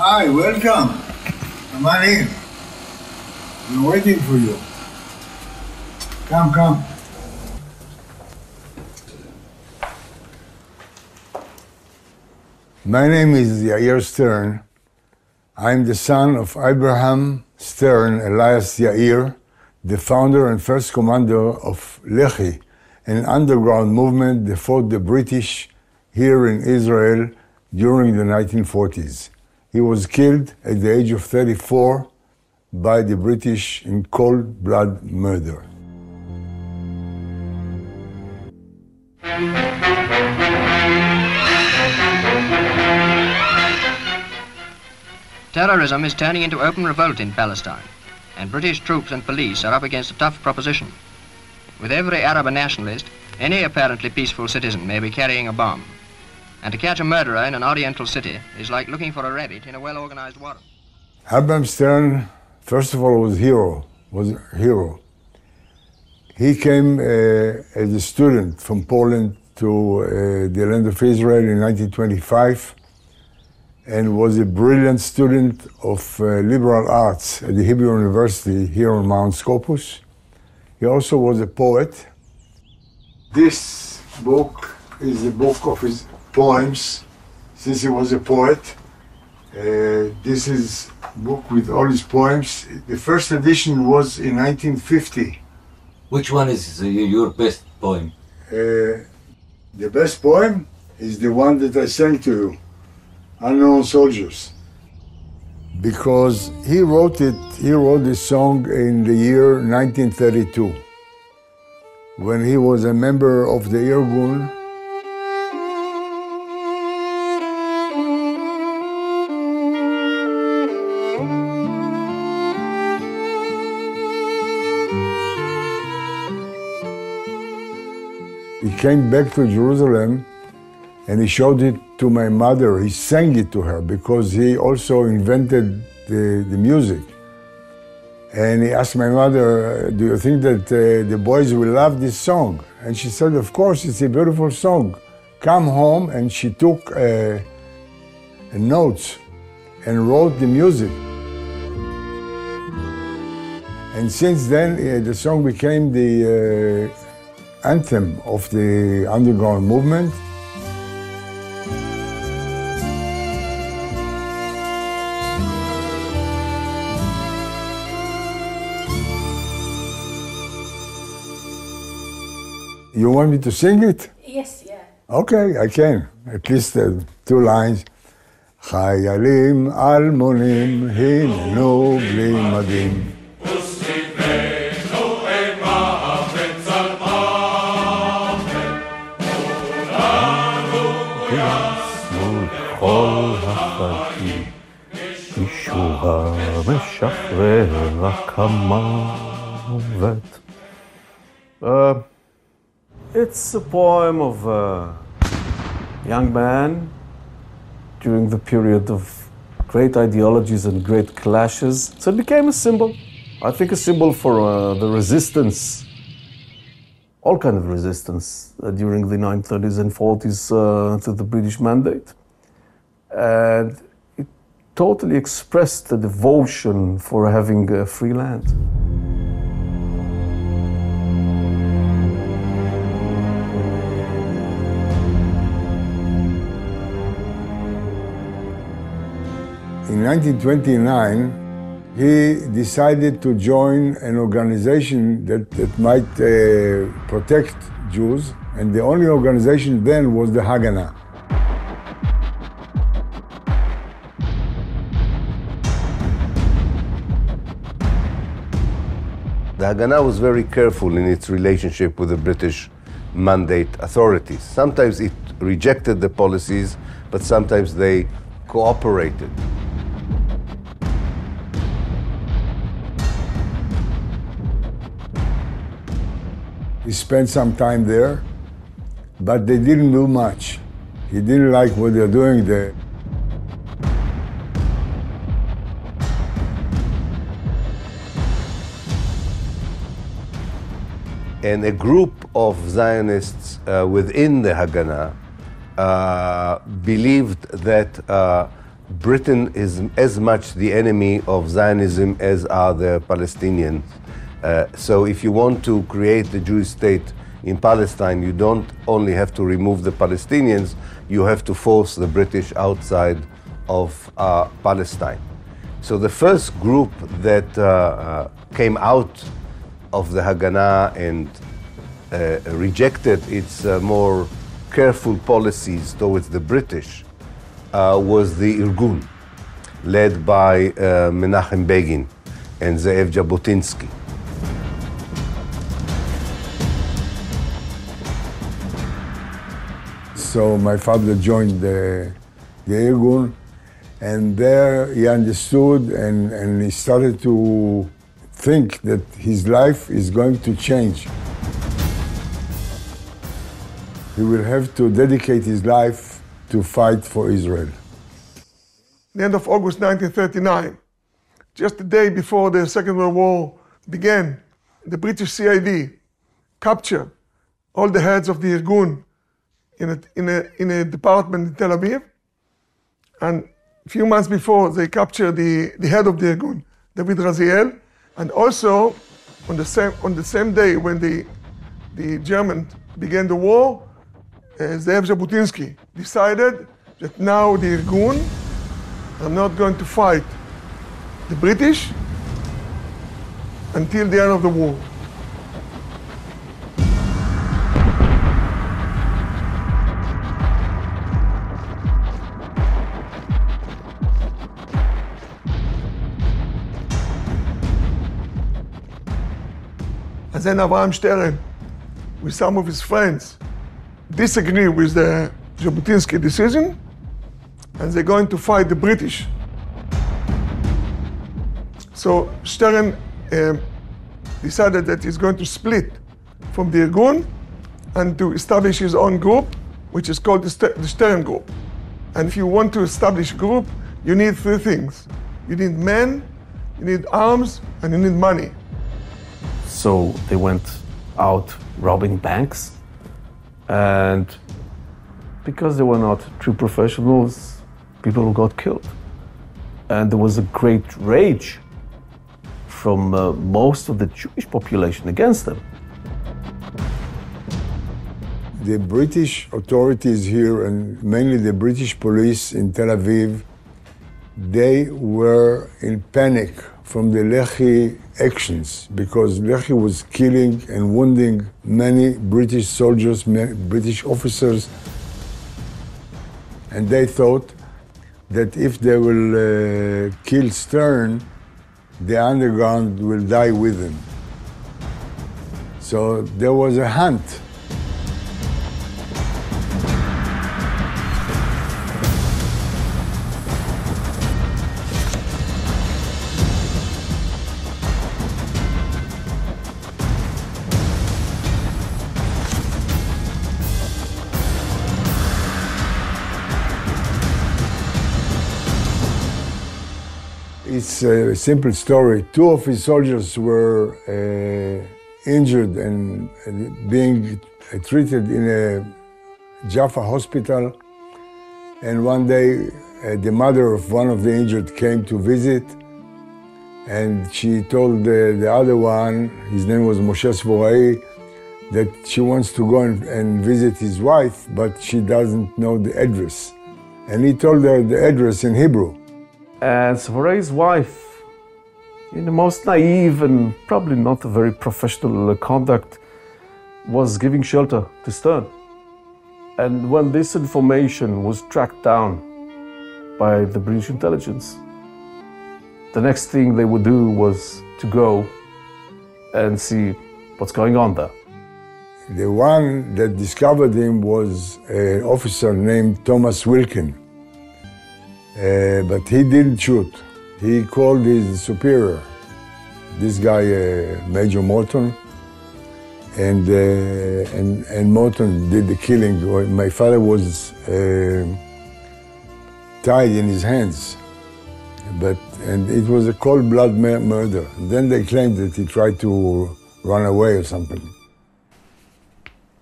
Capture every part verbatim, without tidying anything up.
Hi, welcome. Come on in. We're waiting for you. Come, come. My name is Yair Stern. I'm the son of Abraham Stern Elias Yair, the founder and first commander of Lehi, an underground movement that fought the British here in Israel during the nineteen forties. He was killed at the age of thirty-four by the British in cold blood murder. Terrorism is turning into open revolt in Palestine, and British troops and police are up against a tough proposition. With every Arab a nationalist, any apparently peaceful citizen may be carrying a bomb. And to catch a murderer in an oriental city is like looking for a rabbit in a well-organized warren. Abraham Stern, first of all, was hero, was a hero. He came uh, as a student from Poland to uh, the land of Israel in nineteen twenty-five, and was a brilliant student of uh, liberal arts at the Hebrew University here on Mount Scopus. He also was a poet. This book is a book of his poems, since he was a poet. Uh, this is a book with all his poems. The first edition was in nineteen fifty. Which one is uh, your best poem? Uh, the best poem is the one that I sang to you, Unknown Soldiers. Because he wrote it, he wrote this song in the year nineteen thirty-two, when he was a member of the Irgun. He came back to Jerusalem and he showed it to my mother. He sang it to her because he also invented the, the music. And he asked my mother, do you think that uh, the boys will love this song? And she said, of course, it's a beautiful song. Come home. And she took uh, notes and wrote the music. And since then, uh, the song became the uh, anthem of the underground movement. You want me to sing it? Yes, yeah. Okay, I can. At least uh, two lines. חיילים אלמונים הננו בלי מדים. Uh, it's a poem of a young man during the period of great ideologies and great clashes. So it became a symbol. I think a symbol for uh, the resistance, all kind of resistance uh, during the nineteen thirties and forties uh, to the British mandate. And it totally expressed the devotion for having a free land. In nineteen twenty-nine, he decided to join an organization that, that might uh, protect Jews, and the only organization then was the Haganah. The Haganah was very careful in its relationship with the British mandate authorities. Sometimes it rejected the policies, but sometimes they cooperated. He spent some time there, but they didn't do much. He didn't like what they're doing there. And a group of Zionists uh, within the Haganah uh, believed that uh, Britain is as much the enemy of Zionism as are the Palestinians. Uh, so if you want to create the Jewish state in Palestine, you don't only have to remove the Palestinians, you have to force the British outside of uh, Palestine. So the first group that uh, uh, came out of the Haganah and uh, rejected its uh, more careful policies towards the British uh, was the Irgun, led by uh, Menachem Begin and Ze'ev Jabotinsky. So my father joined the, the Irgun, and there he understood and, and he started to think that his life is going to change. He will have to dedicate his life to fight for Israel. The end of August nineteen thirty-nine, just the day before the Second World War began, the British C I D captured all the heads of the Irgun in a, in a, in a department in Tel Aviv. And a few months before, they captured the, the head of the Irgun, David Raziel. And also, on the same, on the same day when the, the Germans began the war, uh, Ze'ev Jabotinsky decided that now the Irgun are not going to fight the British until the end of the war. And then Avraham Stern, with some of his friends, disagree with the Jabotinsky decision, and they're going to fight the British. So Stern uh, decided that he's going to split from the Irgun and to establish his own group, which is called the, St- the Stern Group. And if you want to establish a group, you need three things. You need men, you need arms, and you need money. So they went out robbing banks, and because they were not true professionals, people got killed. And there was a great rage from uh, most of the Jewish population against them. The British authorities here, and mainly the British police in Tel Aviv, they were in panic from the Lehi actions, because Lehi was killing and wounding many British soldiers, many British officers, and they thought that if they will uh, kill Stern, the underground will die with him. So there was a hunt. It's a simple story. Two of his soldiers were uh, injured and being treated in a Jaffa hospital. And one day, uh, the mother of one of the injured came to visit, and she told the, the other one, his name was Moshe Svorai, that she wants to go and, and visit his wife, but she doesn't know the address. And he told her the address in Hebrew. And Svarai's wife, in the most naive and probably not a very professional conduct, was giving shelter to Stern. And when this information was tracked down by the British intelligence, the next thing they would do was to go and see what's going on there. The one that discovered him was an officer named Thomas Wilkin. Uh, but he didn't shoot. He called his superior, this guy, uh, Major Morton, and, uh, and, and Morton did the killing. My father was uh, tied in his hands, but, and it was a cold-blood murder. And then they claimed that he tried to run away or something.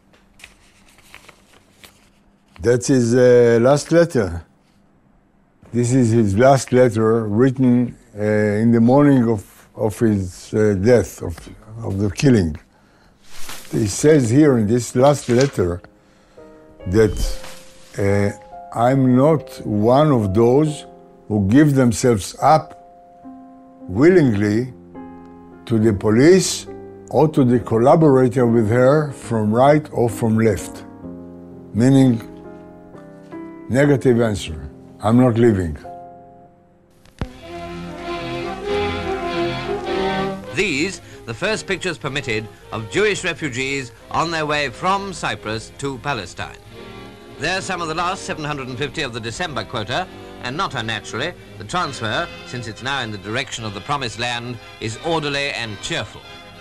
That's his uh, last letter. This is his last letter written uh, in the morning of, of his uh, death, of, of the killing. He says here in this last letter that uh, I'm not one of those who give themselves up willingly to the police or to the collaborator with her from right or from left. Meaning, negative answer. I'm not leaving. These, the first pictures permitted of Jewish refugees on their way from Cyprus to Palestine. They're some of the last seven hundred fifty of the December quota, and not unnaturally, the transfer, since it's now in the direction of the Promised Land, is orderly and cheerful.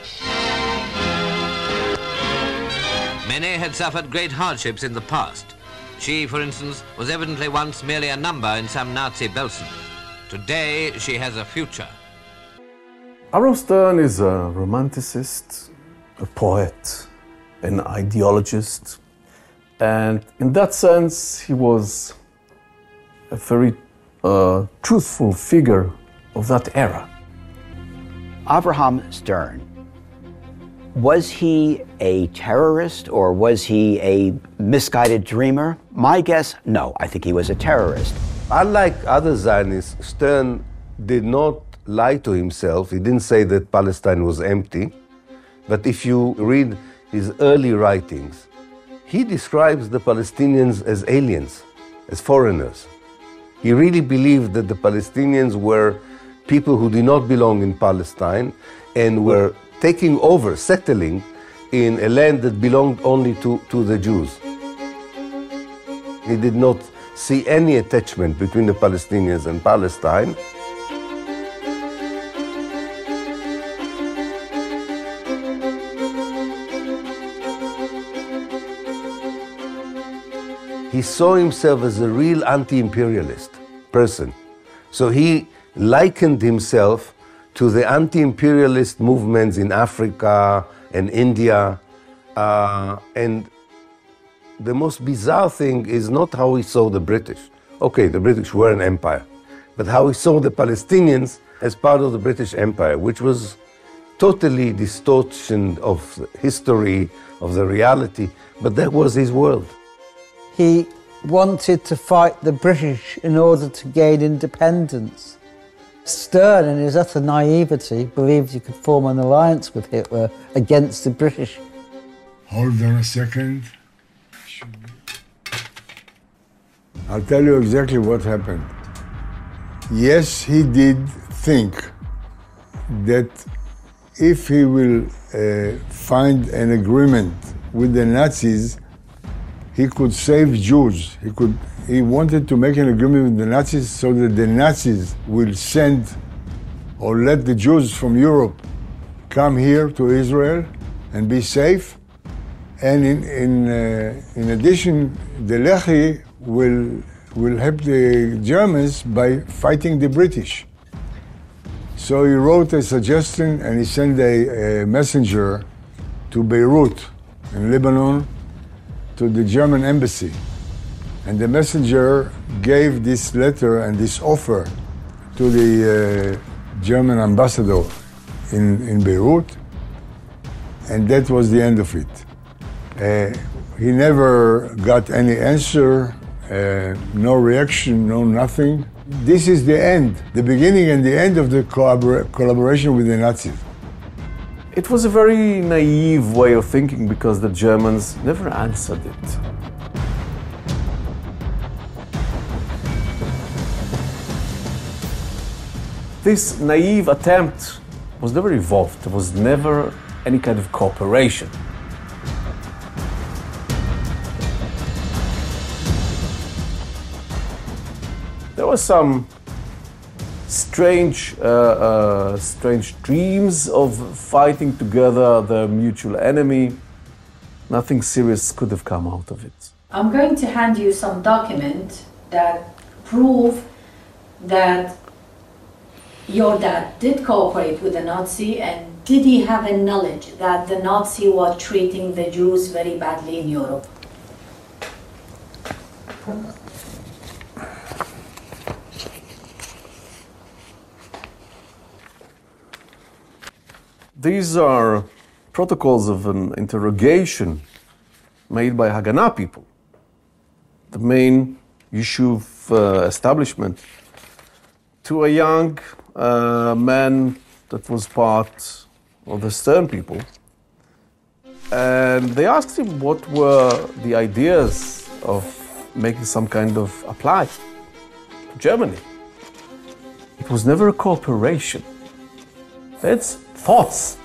Many had suffered great hardships in the past. She, for instance, was evidently once merely a number in some Nazi Belsen. Today, she has a future. Aaron Stern is a romanticist, a poet, an ideologist, and in that sense, he was a very uh, truthful figure of that era. Avraham Stern, was he a terrorist or was he a misguided dreamer? My guess, no, I think he was a terrorist. Unlike other Zionists, Stern did not lie to himself. He didn't say that Palestine was empty. But if you read his early writings, he describes the Palestinians as aliens, as foreigners. He really believed that the Palestinians were people who did not belong in Palestine and were taking over, settling in a land that belonged only to, to the Jews. He did not see any attachment between the Palestinians and Palestine. He saw himself as a real anti-imperialist person. So he likened himself to the anti-imperialist movements in Africa and India. Uh, and the most bizarre thing is not how he saw the British. Okay, the British were an empire, but how he saw the Palestinians as part of the British Empire, which was totally distortion of history, of the reality, but that was his world. He wanted to fight the British in order to gain independence. Stern, in his utter naivety, believed he could form an alliance with Hitler against the British. Hold on a second. I'll tell you exactly what happened. Yes, he did think that if he will uh, find an agreement with the Nazis, he could save Jews. He could. He wanted to make an agreement with the Nazis so that the Nazis will send or let the Jews from Europe come here to Israel and be safe. And in, in, uh, in addition, the Lehi will, will help the Germans by fighting the British. So he wrote a suggestion and he sent a, a messenger to Beirut in Lebanon to the German embassy. And the messenger gave this letter and this offer to the uh, German ambassador in, in Beirut, and that was the end of it. Uh, he never got any answer, uh, no reaction, no nothing. This is the end, the beginning and the end of the collabor- collaboration with the Nazis. It was a very naive way of thinking because the Germans never answered it. This naive attempt was never evolved. There was never any kind of cooperation. There were some strange, uh, uh, strange dreams of fighting together the mutual enemy. Nothing serious could have come out of it. I'm going to hand you some document that prove that your dad did cooperate with the Nazi, and did he have a knowledge that the Nazi was treating the Jews very badly in Europe? These are protocols of an interrogation made by Haganah people, the main Yishuv uh, establishment, to a young uh, man that was part of the Stern people. And they asked him what were the ideas of making some kind of apply to Germany. It was never a cooperation. It's thoughts.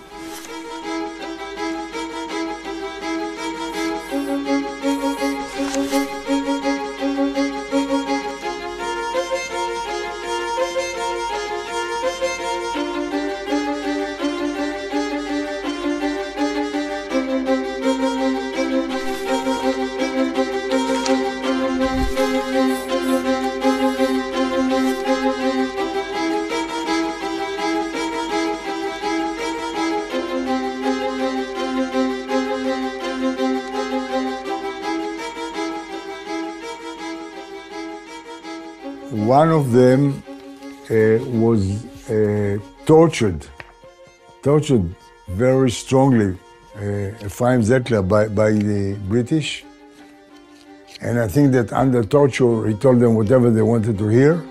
One of them uh, was uh, tortured, tortured very strongly, uh, Ephraim Zettler, by, by the British. And I think that under torture, he told them whatever they wanted to hear.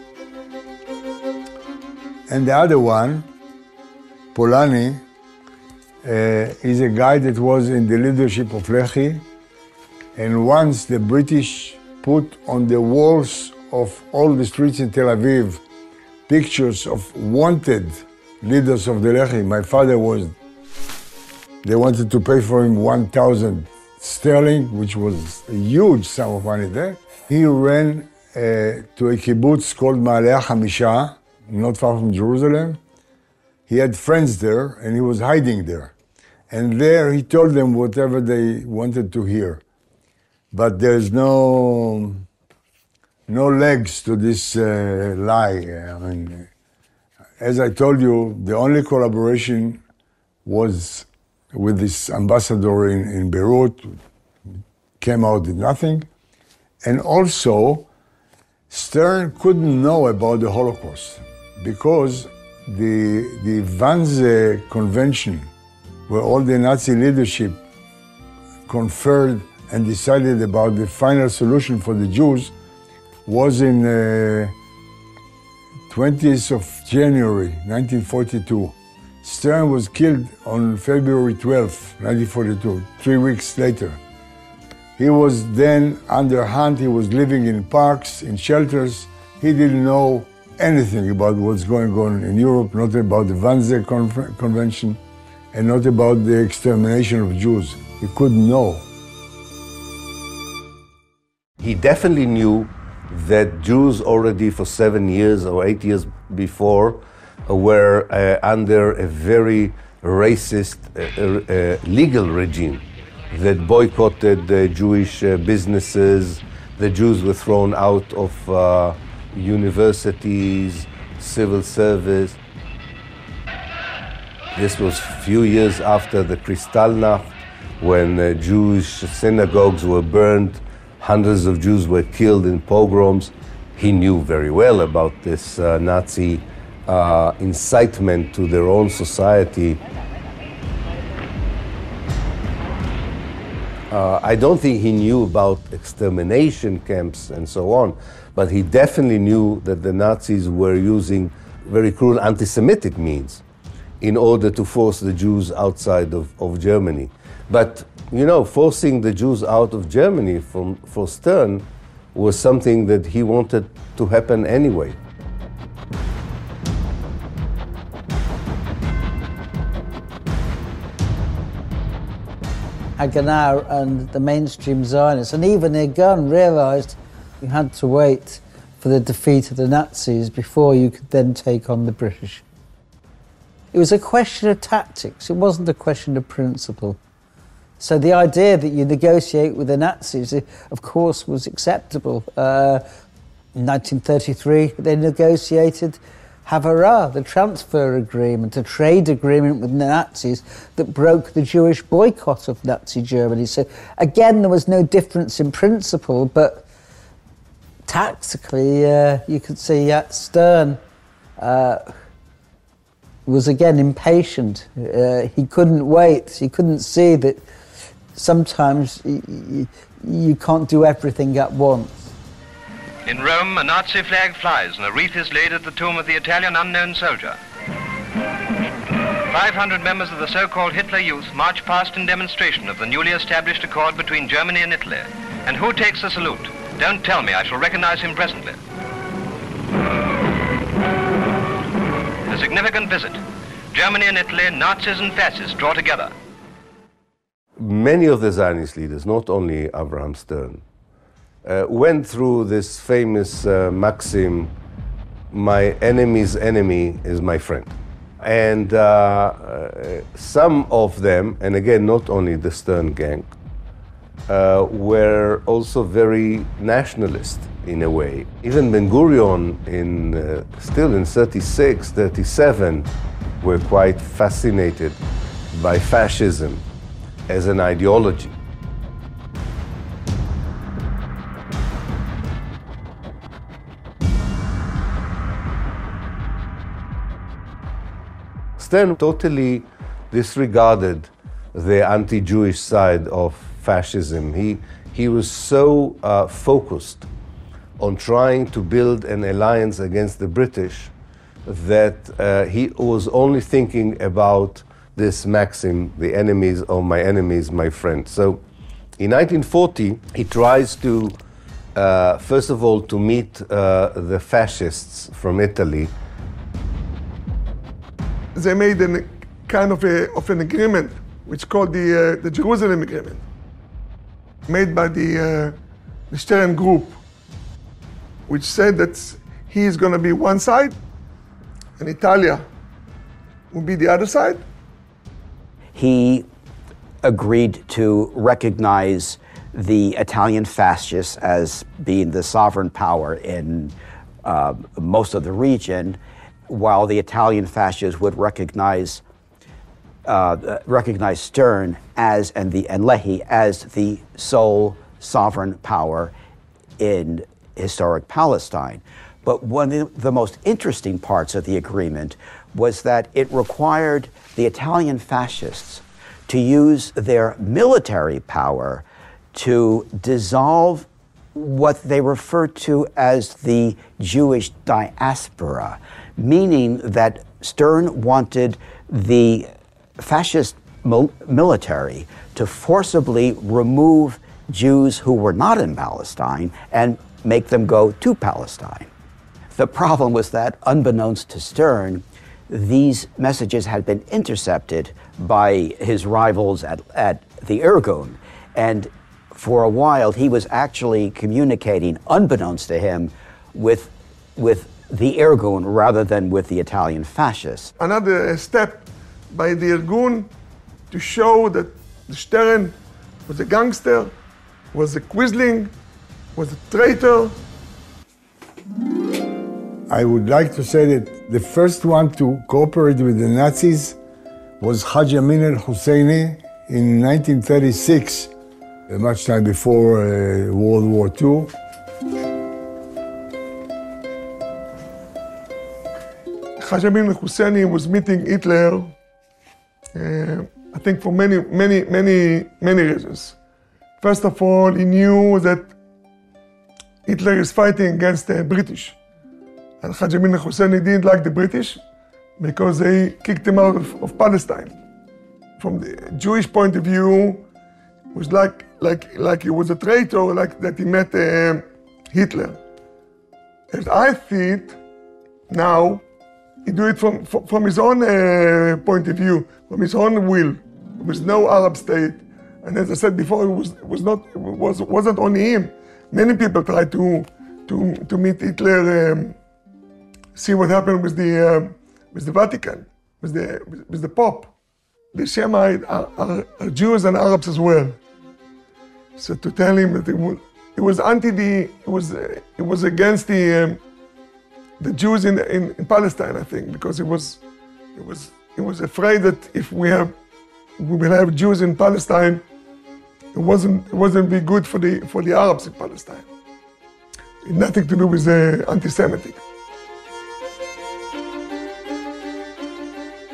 And the other one, Polani, uh, is a guy that was in the leadership of Lehi. And once the British put on the walls of all the streets in Tel Aviv pictures of wanted leaders of the Lehi. My father was, they wanted to pay for him one thousand sterling, which was a huge sum of money there. He ran uh, to a kibbutz called Ma'aleh HaChamisha, not far from Jerusalem. He had friends there and he was hiding there. And there he told them whatever they wanted to hear. But there's no, no legs to this uh, lie. I mean, as I told you, the only collaboration was with this ambassador in, in Beirut, came out with nothing. And also, Stern couldn't know about the Holocaust because the, the Wannsee Convention, where all the Nazi leadership conferred and decided about the final solution for the Jews, was in uh, twentieth of January, nineteen forty-two. Stern was killed on February twelfth, nineteen forty-two, three weeks later. He was then under Hunt, he was living in parks, in shelters. He didn't know anything about what's going on in Europe, not about the Wannsee Con- Convention, and not about the extermination of Jews. He couldn't know. He definitely knew that Jews already for seven years or eight years before uh, were uh, under a very racist uh, uh, legal regime that boycotted uh, Jewish uh, businesses. The Jews were thrown out of uh, universities, civil service. This was a few years after the Kristallnacht, when uh, Jewish synagogues were burned. Hundreds of Jews were killed in pogroms. He knew very well about this uh, Nazi uh, incitement to their own society. Uh, I don't think he knew about extermination camps and so on, but he definitely knew that the Nazis were using very cruel anti-Semitic means in order to force the Jews outside of, of Germany. But you know, forcing the Jews out of Germany from, for Stern was something that he wanted to happen anyway. Haganah and the mainstream Zionists, and even Irgun, realised you had to wait for the defeat of the Nazis before you could then take on the British. It was a question of tactics, it wasn't a question of principle. So the idea that you negotiate with the Nazis, of course, was acceptable. Uh, in nineteen thirty-three, they negotiated Havara, the transfer agreement, a trade agreement with the Nazis that broke the Jewish boycott of Nazi Germany. So again, there was no difference in principle, but tactically, uh, you could see uh, Stern uh, was again impatient. Uh, he couldn't wait. He couldn't see that sometimes you, you can't do everything at once. In Rome, a Nazi flag flies and a wreath is laid at the tomb of the Italian unknown soldier. five hundred members of the so-called Hitler Youth march past in demonstration of the newly established accord between Germany and Italy. And who takes the salute? Don't tell me, I shall recognize him presently. A significant visit. Germany and Italy, Nazis and fascists draw together. Many of the Zionist leaders, not only Avraham Stern, uh, went through this famous uh, maxim, my enemy's enemy is my friend. And uh, uh, some of them, and again, not only the Stern gang, uh, were also very nationalist in a way. Even Ben-Gurion, in, uh, still in thirty-six, thirty-seven, were quite fascinated by fascism as an ideology. Stern totally disregarded the anti-Jewish side of fascism. He, he was so uh, focused on trying to build an alliance against the British that uh, he was only thinking about this maxim, the enemies of my enemies, my friends. So in nineteen forty, he tries to, uh, first of all, to meet uh, the fascists from Italy. They made a kind of, a, of an agreement, which is called the, uh, the Jerusalem Agreement, made by the, uh, the Stern Group, which said that he is going to be one side and Italia will be the other side. He agreed to recognize the Italian fascists as being the sovereign power in uh, most of the region, while the Italian fascists would recognize uh, recognize Stern as and the and Lehi as the sole sovereign power in historic Palestine. But one of the most interesting parts of the agreement was that it required the Italian fascists to use their military power to dissolve what they referred to as the Jewish diaspora, meaning that Stern wanted the fascist mil- military to forcibly remove Jews who were not in Palestine and make them go to Palestine. The problem was that, unbeknownst to Stern, these messages had been intercepted by his rivals at, at the Irgun. And for a while, he was actually communicating, unbeknownst to him, with, with the Irgun rather than with the Italian fascists. Another step by the Irgun to show that Stern was a gangster, was a quisling, was a traitor. I would like to say that the first one to cooperate with the Nazis was Haji Amin al-Husseini in nineteen thirty-six, much time before uh, World War Two. Haji Amin al-Husseini was meeting Hitler, uh, I think for many, many, many, many reasons. First of all, he knew that Hitler is fighting against the British. And Haji Amin al-Husseini didn't like the British because they kicked him out of, of Palestine. From the Jewish point of view, it was like, like, like he was a traitor, like that he met uh, Hitler. As I see it now, he do it from, from, from his own uh, point of view, from his own will. There was no Arab state. And as I said before, it, was, it, was not, it was, wasn't only him. Many people tried to, to, to meet Hitler, um, see what happened with the, uh, with the Vatican, with the, with the Pope. The Shemite are, are, are Jews and Arabs as well. So to tell him that it was, it was anti the, it was, uh, it was against the, um, the Jews in, in, in Palestine, I think, because it was, it was, it was afraid that if we have, we will have Jews in Palestine, it wasn't, it wasn't be good for the, for the Arabs in Palestine. It had nothing to do with uh, anti-Semitic.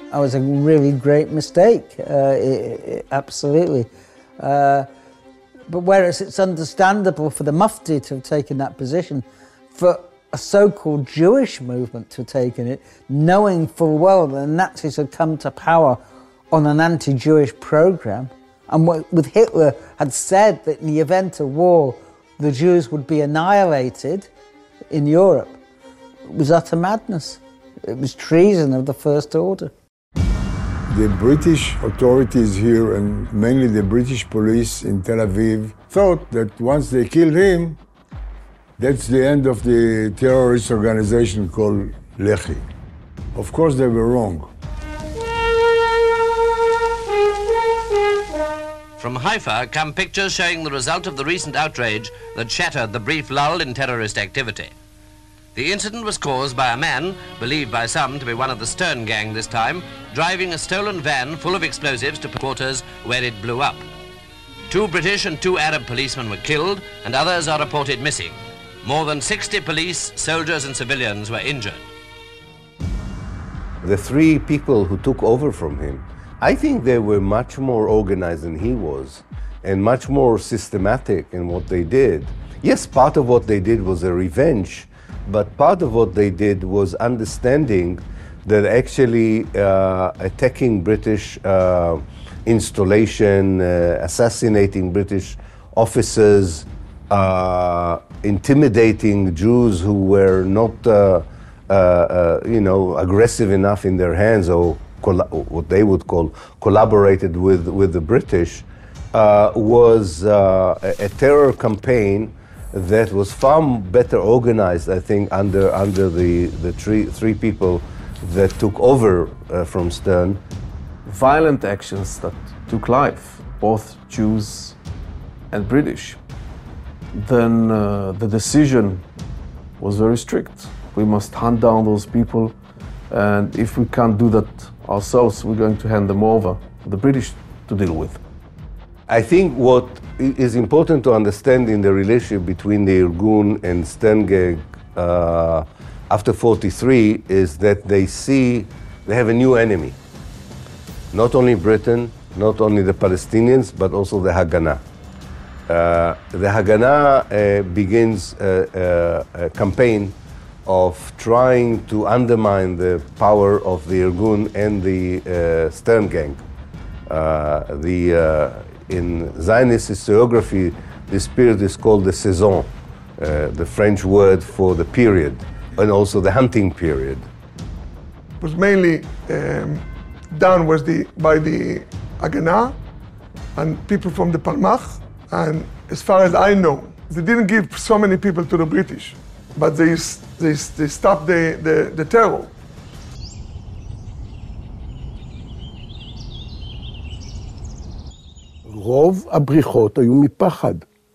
That was a really great mistake, uh, it, it, absolutely. Uh, but whereas it's understandable for the Mufti to have taken that position, for a so-called Jewish movement to have taken it, knowing full well that the Nazis had come to power on an anti-Jewish program, and with Hitler had said that in the event of war, the Jews would be annihilated in Europe, it was utter madness. It was treason of the first order. The British authorities here, and mainly the British police in Tel Aviv, thought that once they killed him, that's the end of the terrorist organization called Lehi. Of course, they were wrong. From Haifa come pictures showing the result of the recent outrage that shattered the brief lull in terrorist activity. The incident was caused by a man, believed by some to be one of the Stern gang this time, driving a stolen van full of explosives to quarters where it blew up. Two British and two Arab policemen were killed, and others are reported missing. More than sixty police, soldiers and civilians were injured. The three people who took over from him, I think they were much more organized than he was, and much more systematic in what they did. Yes, part of what they did was a revenge, but part of what they did was understanding that actually uh, attacking British uh, installation, uh, assassinating British officers, uh, intimidating Jews who were not, uh, uh, uh, you know, aggressive enough in their hands, or what they would call collaborated with, with the British, uh, was uh, a, a terror campaign that was far better organized, I think, under under the, the three, three people that took over uh, from Stern. Violent actions that took life, both Jews and British. Then uh, the decision was very strict. We must hunt down those people, and if we can't do that ourselves, we're going to hand them over to the British to deal with. I think what is important to understand in the relationship between the Irgun and Stern gang uh, after forty-three is that they see they have a new enemy. Not only Britain, not only the Palestinians, but also the Haganah. Uh, the Haganah uh, begins a, a, a campaign of trying to undermine the power of the Irgun and the uh, Stern gang. Uh, the, uh, in Zionist historiography, this period is called the saison, uh, the French word for the period, and also the hunting period. It was mainly um, done was the, by the Haganah and people from the Palmach, and as far as I know, they didn't give so many people to the British, but they, they, they stopped the, the, the terror. רוב הבריחות היו מפחד,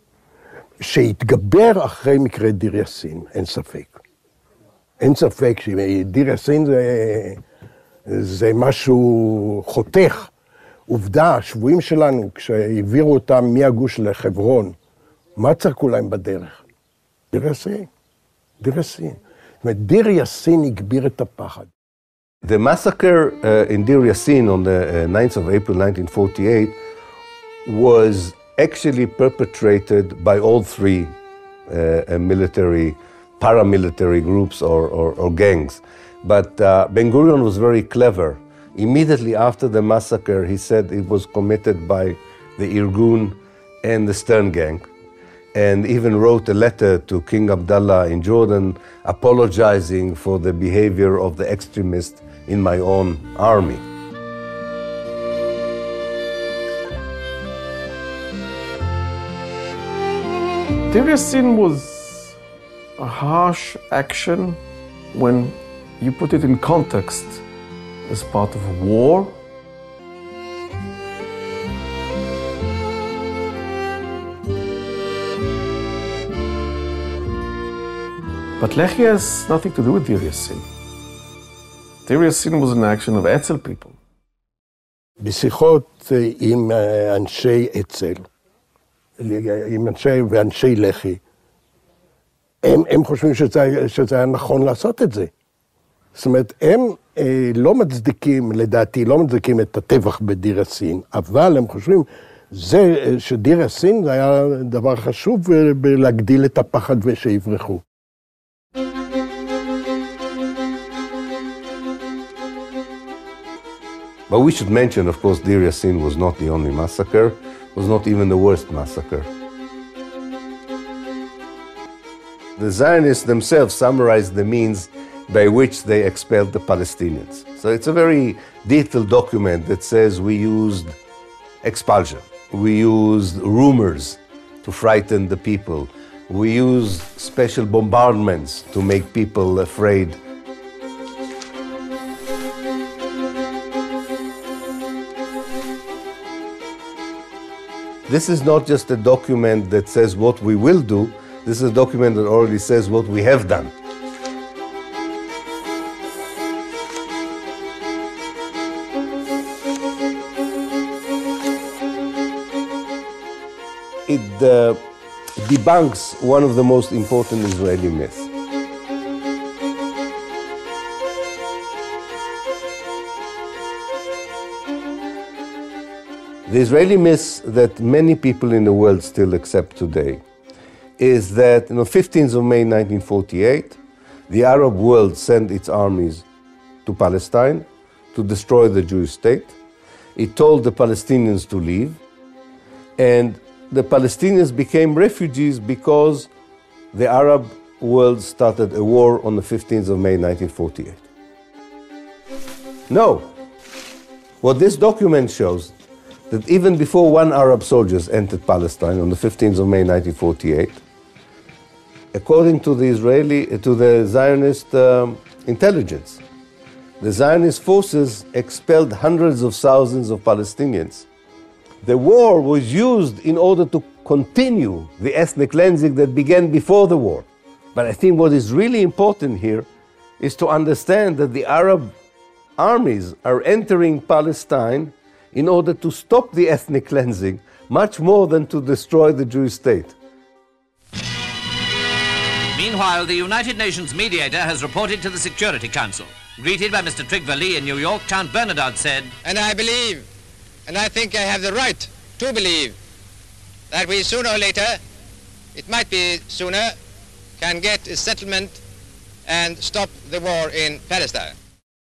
שהתגבר אחרי מקרה דיר יאסין, אין ספק. אין ספק שדיר יאסין זה, זה משהו חותך. עובדה, השבויים שלנו, כשהעבירו אותם מהגוש לחברון, מה צעקו להם בדרך? דיר יאסין, דיר יאסין. זאת אומרת, דיר יאסין הגביר את הפחד. The massacre uh, in Deir Yassin on the uh, ninth of April nineteen forty-eight was actually perpetrated by all three uh, military, paramilitary groups or, or, or gangs. But uh, Ben Gurion was very clever. Immediately after the massacre, he said it was committed by the Irgun and the Stern gang, and even wrote a letter to King Abdullah in Jordan apologizing for the behavior of the extremists in my own army. Deir Yassin was a harsh action when you put it in context as part of a war. But Lehi has nothing to do with Deir Yassin. Deir Yassin was an action of Etzel people. בשיחות עם אנשי אצ"ל, עם אנשי ואנשי לח"י, הם, הם חושבים שזה, שזה היה נכון לעשות את זה. זאת אומרת, הם אה, לא מצדיקים, לדעתי, לא מצדיקים את הטבח בדיר יאסין, אבל הם חושבים זה, שדיר יאסין זה היה דבר חשוב בלהגדיל את הפחד ושיברחו. But we should mention, of course, Deir Yassin was not the only massacre, was not even the worst massacre. The Zionists themselves summarized the means by which they expelled the Palestinians. So it's a very detailed document that says we used expulsion, we used rumors to frighten the people, we used special bombardments to make people afraid. This is not just a document that says what we will do, this is a document that already says what we have done. It uh, debunks one of the most important Israeli myths. The Israeli myth that many people in the world still accept today is that on the fifteenth of May nineteen forty-eight, the Arab world sent its armies to Palestine to destroy the Jewish state. It told the Palestinians to leave, and the Palestinians became refugees because the Arab world started a war on the fifteenth of May nineteen forty-eight. No. What this document shows that even before one Arab soldiers entered Palestine on the fifteenth of May nineteen forty-eight, according to the Israeli, to the Zionist um, intelligence, the Zionist forces expelled hundreds of thousands of Palestinians. The war was used in order to continue the ethnic cleansing that began before the war. But I think what is really important here is to understand that the Arab armies are entering Palestine in order to stop the ethnic cleansing, much more than to destroy the Jewish state. Meanwhile, the United Nations mediator has reported to the Security Council. Greeted by Mister Trygve Lie in New York, Count Bernadotte said, And I believe, and I think I have the right to believe, that we sooner or later, it might be sooner, can get a settlement and stop the war in Palestine.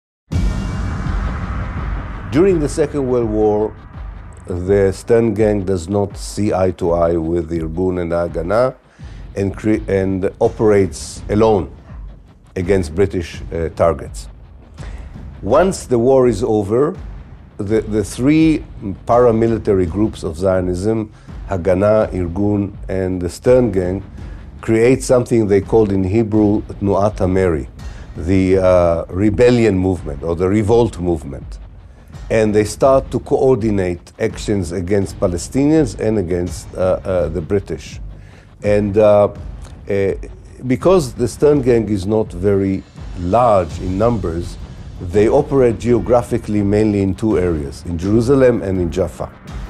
During the Second World War, the Stern Gang does not see eye to eye with the Irgun and Haganah and, cre- and operates alone against British uh, targets. Once the war is over, the, the three paramilitary groups of Zionism, Haganah, Irgun, and the Stern Gang, create something they called in Hebrew Tnuat HaMeri, the uh, rebellion movement or the revolt movement. And they start to coordinate actions against Palestinians and against uh, uh, the British. And uh, uh, because the Stern Gang is not very large in numbers, they operate geographically mainly in two areas, in Jerusalem and in Jaffa.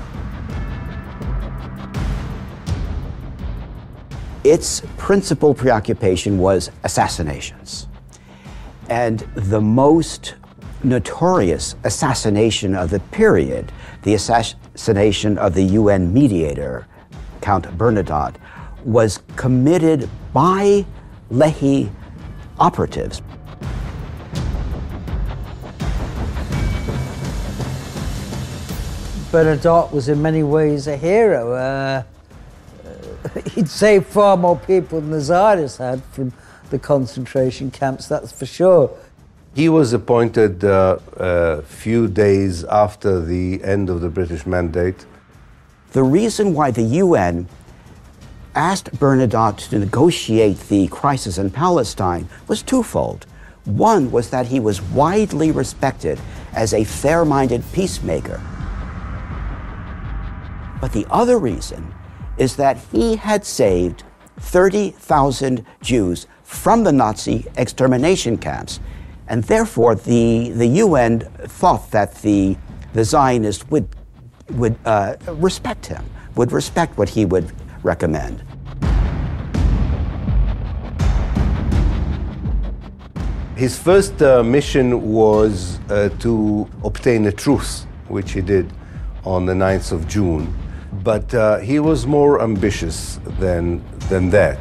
Its principal preoccupation was assassinations. And the most notorious assassination of the period, the assassination of the U N mediator, Count Bernadotte, was committed by Lehi operatives. Bernadotte was in many ways a hero. Uh, he'd saved far more people than the Zionists had from the concentration camps, that's for sure. He was appointed a uh, uh, few days after the end of the British mandate. The reason why the U N asked Bernadotte to negotiate the crisis in Palestine was twofold. One was that he was widely respected as a fair-minded peacemaker. But the other reason is that he had saved thirty thousand Jews from the Nazi extermination camps. And therefore, the, the U N thought that the, the Zionists would, would uh, respect him, would respect what he would recommend. His first uh, mission was uh, to obtain a truce, which he did on the ninth of June. But uh, he was more ambitious than, than that.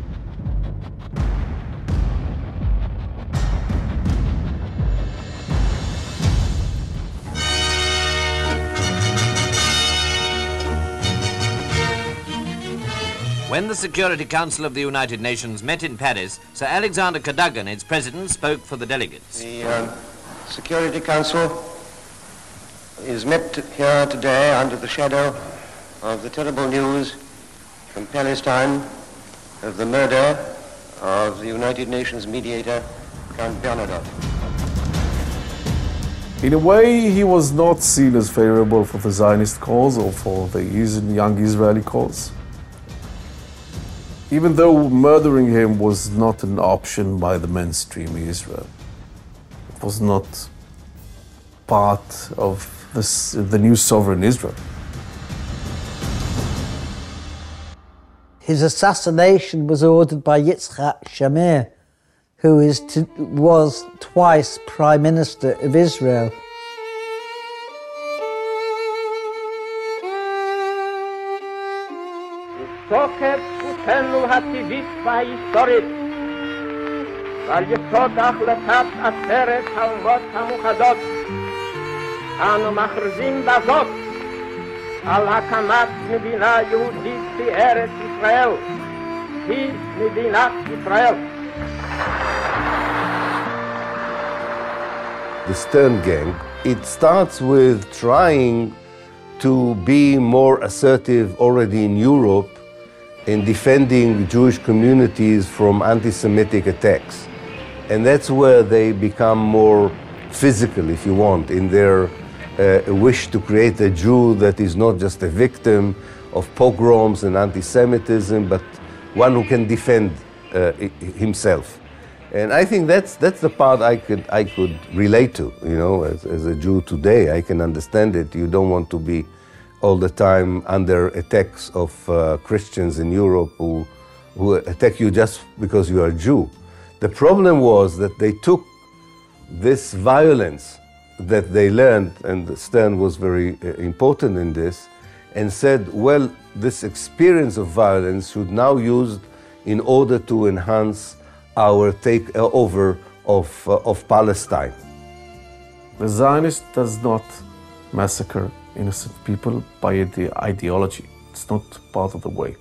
When the Security Council of the United Nations met in Paris, Sir Alexander Cadogan, its president, spoke for the delegates. The uh, Security Council is met here today under the shadow of the terrible news from Palestine of the murder of the United Nations mediator, Count Bernadotte. In a way, he was not seen as favorable for the Zionist cause or for the young Israeli cause. Even though murdering him was not an option by the mainstream Israel. It was not part of this, the new sovereign Israel. His assassination was ordered by Yitzhak Shamir, who is to, was twice Prime Minister of Israel. זכותנו הטבעית וההיסטורית ועל יסוד החלטת עשרת האומות המאוחדות אנו מכריזים בזאת על הקמת מדינה יהודית בארץ ישראל, היא מדינת ישראל. The Stern Gang, it starts with trying to be more assertive already in Europe in defending Jewish communities from anti-Semitic attacks. And that's where they become more physical, if you want, in their uh, wish to create a Jew that is not just a victim of pogroms and anti-Semitism, but one who can defend uh, himself. And I think that's, that's the part I could, I could relate to, you know, as, as a Jew today. I can understand it. You don't want to be all the time under attacks of uh, Christians in Europe who, who attack you just because you are a Jew. The problem was that they took this violence that they learned, and Stern was very uh, important in this, and said, well, this experience of violence should now be used in order to enhance our takeover of, uh, of Palestine. The Zionist does not massacre innocent people by the ideology. It's not part of the way.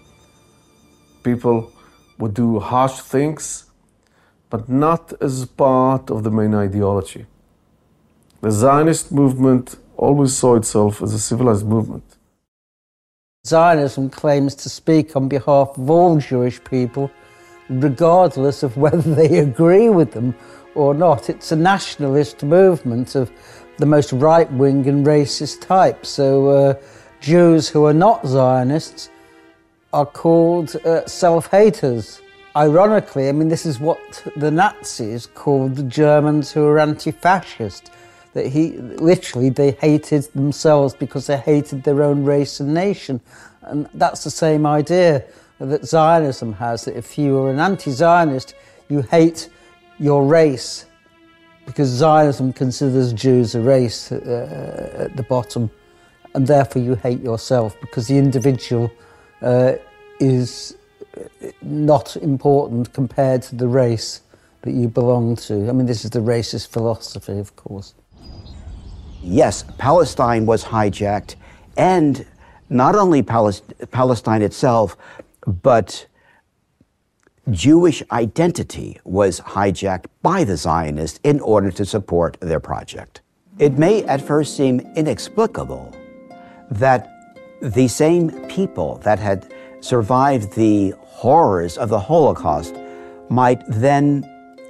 People would do harsh things, but not as part of the main ideology. The Zionist movement always saw itself as a civilized movement. Zionism claims to speak on behalf of all Jewish people, regardless of whether they agree with them or not. It's a nationalist movement of the most right-wing and racist type. So uh, Jews who are not Zionists are called uh, self-haters. Ironically, I mean, this is what the Nazis called the Germans who were anti-fascist. That he, literally, they hated themselves because they hated their own race and nation. And that's the same idea that Zionism has, that if you are an anti-Zionist, you hate your race, because Zionism considers Jews a race uh, at the bottom, and therefore you hate yourself, because the individual uh, is not important compared to the race that you belong to. I mean, this is the racist philosophy, of course. Yes, Palestine was hijacked, and not only Palis- Palestine itself, but Jewish identity was hijacked by the Zionists in order to support their project. It may at first seem inexplicable that the same people that had survived the horrors of the Holocaust might then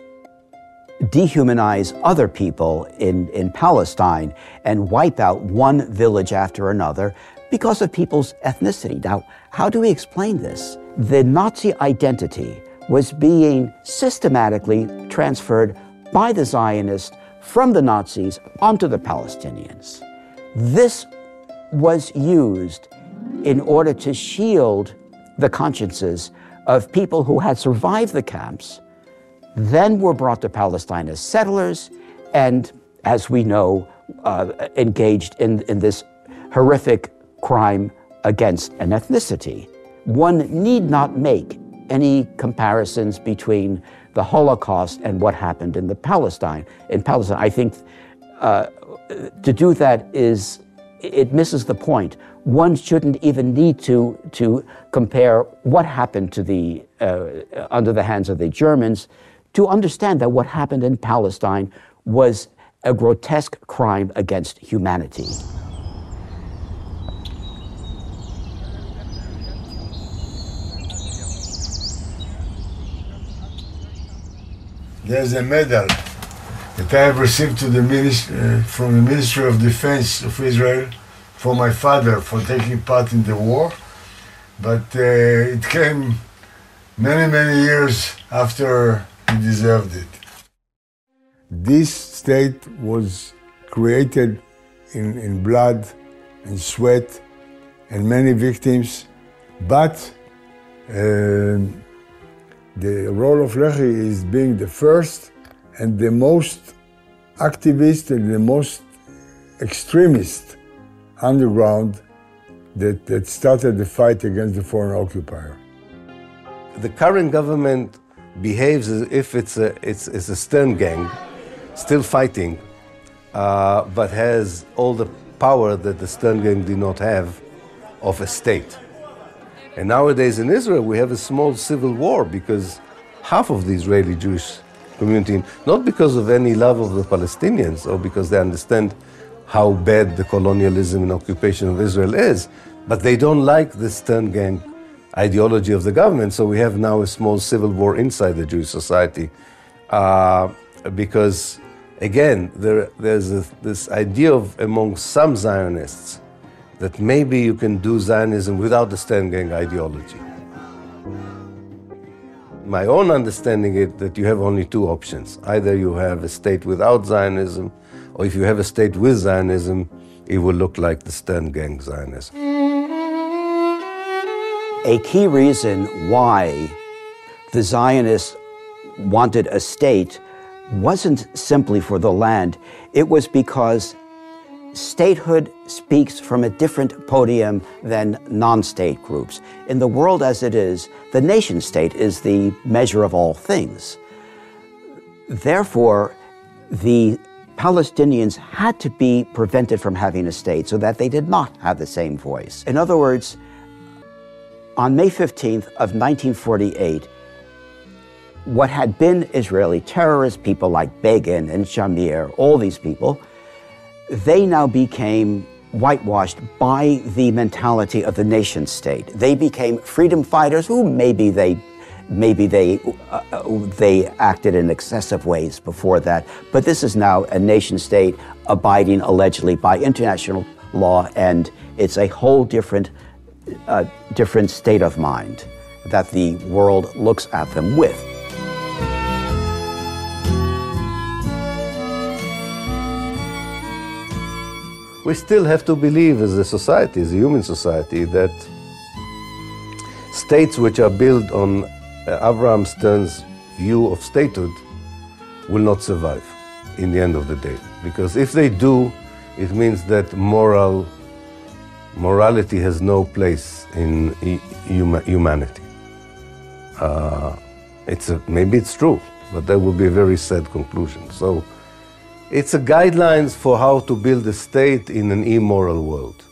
dehumanize other people in, in Palestine and wipe out one village after another because of people's ethnicity. Now, how do we explain this? The Nazi identity was being systematically transferred by the Zionists from the Nazis onto the Palestinians. This was used in order to shield the consciences of people who had survived the camps then were brought to Palestine as settlers, and as we know, uh, engaged in, in this horrific crime against an ethnicity. One need not make any comparisons between the Holocaust and what happened in the Palestine. In Palestine, I think uh, to do that is, it misses the point. One shouldn't even need to, to compare what happened to the, uh, under the hands of the Germans to understand that what happened in Palestine was a grotesque crime against humanity. There's a medal that I have received to the minist- uh, from the Ministry of Defense of Israel for my father for taking part in the war, but uh, it came many, many years after he deserved it. This state was created in, in blood and sweat and many victims, but uh, the role of Lehi is being the first and the most activist and the most extremist underground that, that started the fight against the foreign occupier. The current government behaves as if it's a, it's, it's a Stern gang, still fighting, uh, but has all the power that the Stern gang did not have of a state. And nowadays in Israel, we have a small civil war because half of the Israeli Jewish community, not because of any love of the Palestinians or because they understand how bad the colonialism and occupation of Israel is, but they don't like the Stern gang ideology of the government. So we have now a small civil war inside the Jewish society uh, because, again, there, there's a, this idea of among some Zionists that maybe you can do Zionism without the Stern gang ideology. My own understanding is that you have only two options. Either you have a state without Zionism, or if you have a state with Zionism, it will look like the Stern gang Zionism. A key reason why the Zionists wanted a state wasn't simply for the land, it was because statehood speaks from a different podium than non-state groups. In the world as it is, the nation state is the measure of all things. Therefore, the Palestinians had to be prevented from having a state so that they did not have the same voice. In other words, on May fifteenth of nineteen forty-eight, what had been Israeli terrorists, people like Begin and Shamir, all these people, they now became whitewashed by the mentality of the nation state. They became freedom fighters who maybe they maybe they uh, they acted in excessive ways before that, but this is now a nation state abiding allegedly by international law, and it's a whole different uh, different state of mind that the world looks at them with. We still have to believe as a society, as a human society, that states which are built on uh, Abraham Stern's view of statehood will not survive in the end of the day. Because if they do, it means that moral, morality has no place in hum humanity. Uh, it's a, maybe it's true, but that would be a very sad conclusion. So it's a guidelines for how to build a state in an immoral world.